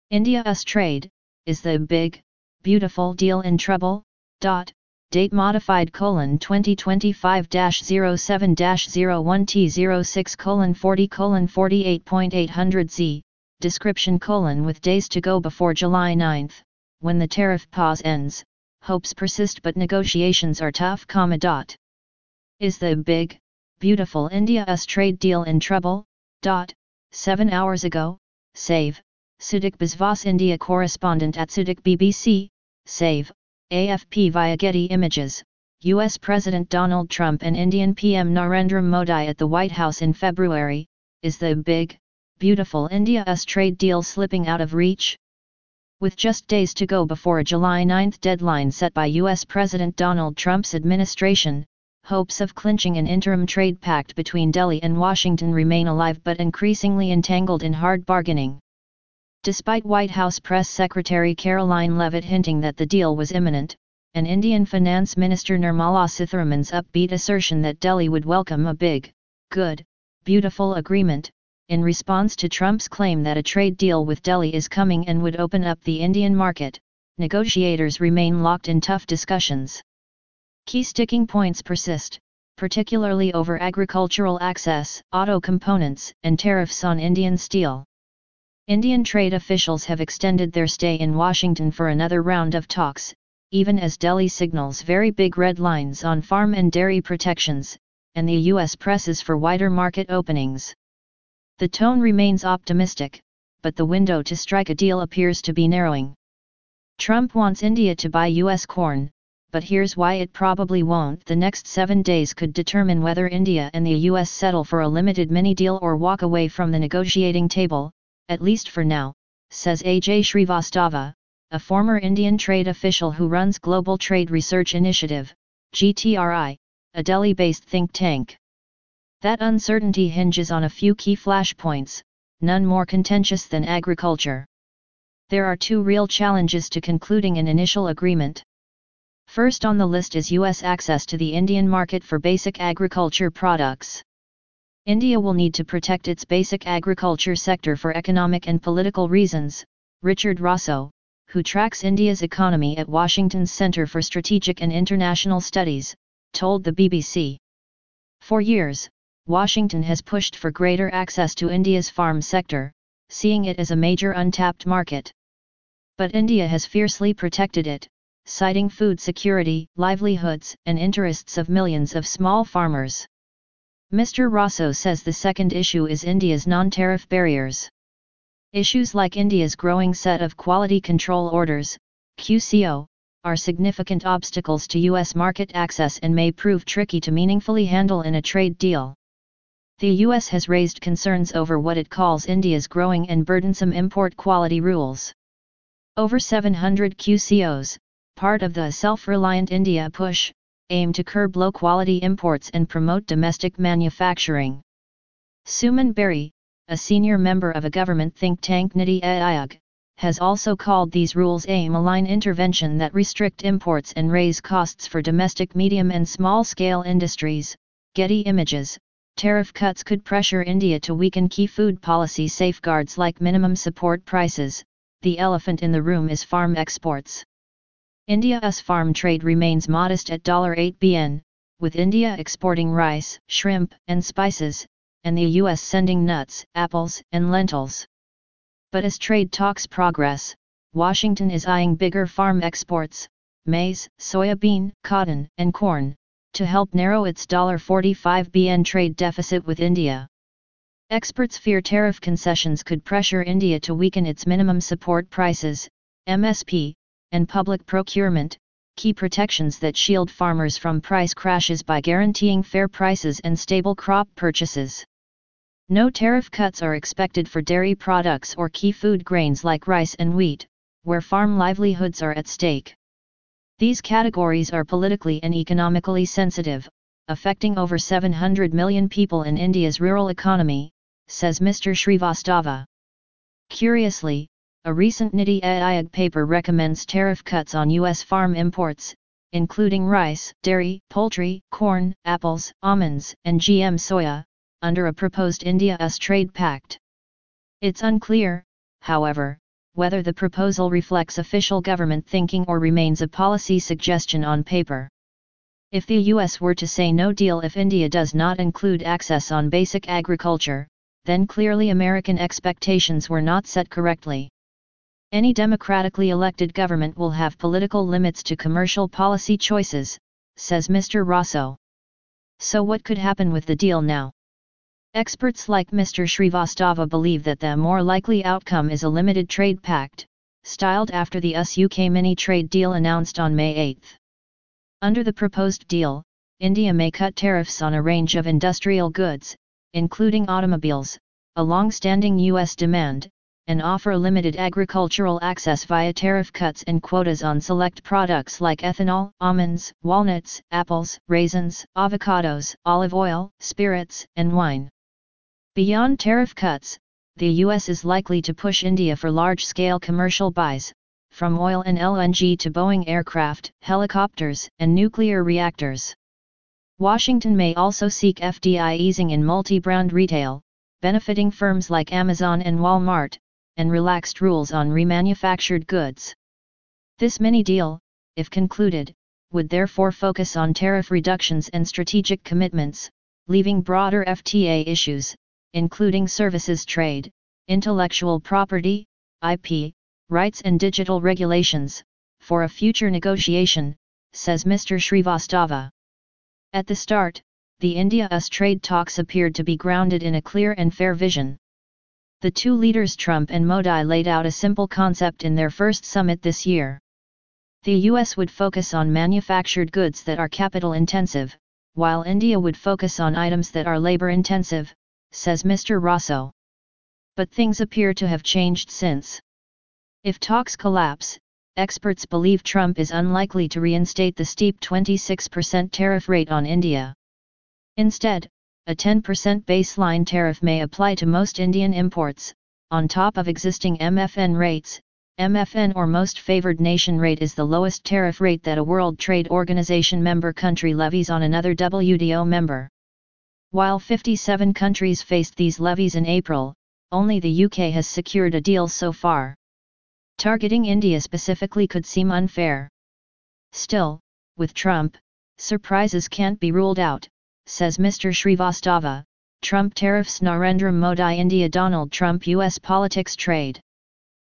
India-US trade, is the big, beautiful deal in trouble? Date modified: 2025-07-01T06:40:48.800 Description: with days to go before July 9, when the tariff pause ends, hopes persist but negotiations are tough, Is the big, beautiful India-US trade deal in trouble? 7 hours ago, Save, Sudik Biswas, India correspondent at Sudik BBC, Save, AFP via Getty Images, US President Donald Trump and Indian PM Narendra Modi at the White House in February. Is the big, beautiful India-US trade deal slipping out of reach? With just days to go before a July 9 deadline set by US President Donald Trump's administration, hopes of clinching an interim trade pact between Delhi and Washington remain alive but increasingly entangled in hard bargaining. Despite White House Press Secretary Caroline Leavitt hinting that the deal was imminent, and Indian Finance Minister Nirmala Sitharaman's upbeat assertion that Delhi would welcome a big, good, beautiful agreement, in response to Trump's claim that a trade deal with Delhi is coming and would open up the Indian market, negotiators remain locked in tough discussions. Key sticking points persist, particularly over agricultural access, auto components, and tariffs on Indian steel. Indian trade officials have extended their stay in Washington for another round of talks, even as Delhi signals very big red lines on farm and dairy protections, and the U.S. presses for wider market openings. The tone remains optimistic, but the window to strike a deal appears to be narrowing. Trump wants India to buy U.S. corn, but here's why it probably won't. The next 7 days could determine whether India and the U.S. settle for a limited mini-deal or walk away from the negotiating table, at least for now, says Ajay Shrivastava, a former Indian trade official who runs Global Trade Research Initiative, GTRI, a Delhi-based think tank. That uncertainty hinges on a few key flashpoints, none more contentious than agriculture. There are 2 real challenges to concluding an initial agreement. First on the list is U.S. access to the Indian market for basic agriculture products. India will need to protect its basic agriculture sector for economic and political reasons, Richard Rosso, who tracks India's economy at Washington's Center for Strategic and International Studies, told the BBC. For years, Washington has pushed for greater access to India's farm sector, seeing it as a major untapped market. But India has fiercely protected it, citing food security, livelihoods, and interests of millions of small farmers. Mr. Rosso says the second issue is India's non-tariff barriers. Issues like India's growing set of quality control orders, QCO, are significant obstacles to U.S. market access and may prove tricky to meaningfully handle in a trade deal. The U.S. has raised concerns over what it calls India's growing and burdensome import quality rules. Over 700 QCOs, part of the Self-Reliant India push, aim to curb low-quality imports and promote domestic manufacturing. Suman Berry, a senior member of a government think tank Niti Aayog, has also called these rules a malign intervention that restrict imports and raise costs for domestic medium and small-scale industries. Getty Images, tariff cuts could pressure India to weaken key food policy safeguards like minimum support prices. The elephant in the room is farm exports. India's farm trade remains modest at $8 billion, with India exporting rice, shrimp, and spices, and the U.S. sending nuts, apples, and lentils. But as trade talks progress, Washington is eyeing bigger farm exports, maize, soybean, cotton, and corn, to help narrow its $45 billion trade deficit with India. Experts fear tariff concessions could pressure India to weaken its minimum support prices, MSP, and public procurement, key protections that shield farmers from price crashes by guaranteeing fair prices and stable crop purchases. No tariff cuts are expected for dairy products or key food grains like rice and wheat, where farm livelihoods are at stake. These categories are politically and economically sensitive, affecting over 700 million people in India's rural economy, says Mr. Shrivastava. Curiously, a recent Niti Aayog paper recommends tariff cuts on U.S. farm imports, including rice, dairy, poultry, corn, apples, almonds, and GM soya, under a proposed India-US trade pact. It's unclear, however, whether the proposal reflects official government thinking or remains a policy suggestion on paper. If the US were to say no deal if India does not include access on basic agriculture, then clearly American expectations were not set correctly. Any democratically elected government will have political limits to commercial policy choices, says Mr. Rosso. So what could happen with the deal now? Experts like Mr. Srivastava believe that the more likely outcome is a limited trade pact, styled after the US-UK mini-trade deal announced on May 8. Under the proposed deal, India may cut tariffs on a range of industrial goods, including automobiles, a long-standing US demand, and offer limited agricultural access via tariff cuts and quotas on select products like ethanol, almonds, walnuts, apples, raisins, avocados, olive oil, spirits, and wine. Beyond tariff cuts, the US is likely to push India for large-scale commercial buys, from oil and LNG to Boeing aircraft, helicopters, and nuclear reactors. Washington may also seek FDI easing in multi-brand retail, benefiting firms like Amazon and Walmart, and relaxed rules on remanufactured goods. This mini-deal, if concluded, would therefore focus on tariff reductions and strategic commitments, leaving broader FTA issues, including services trade, intellectual property, IP, rights and digital regulations, for a future negotiation, says Mr. Srivastava. At the start, the India-US trade talks appeared to be grounded in a clear and fair vision. The two leaders Trump and Modi laid out a simple concept in their first summit this year. The US would focus on manufactured goods that are capital-intensive, while India would focus on items that are labor-intensive, says Mr. Rosso. But things appear to have changed since. If talks collapse, experts believe Trump is unlikely to reinstate the steep 26% tariff rate on India. Instead, a 10% baseline tariff may apply to most Indian imports, on top of existing MFN rates. MFN or Most Favored Nation rate is the lowest tariff rate that a World Trade Organization member country levies on another WTO member. While 57 countries faced these levies in April, only the UK has secured a deal so far. Targeting India specifically could seem unfair. Still, with Trump, surprises can't be ruled out, says Mr. Srivastava. Trump tariffs Narendra Modi India Donald Trump US politics trade.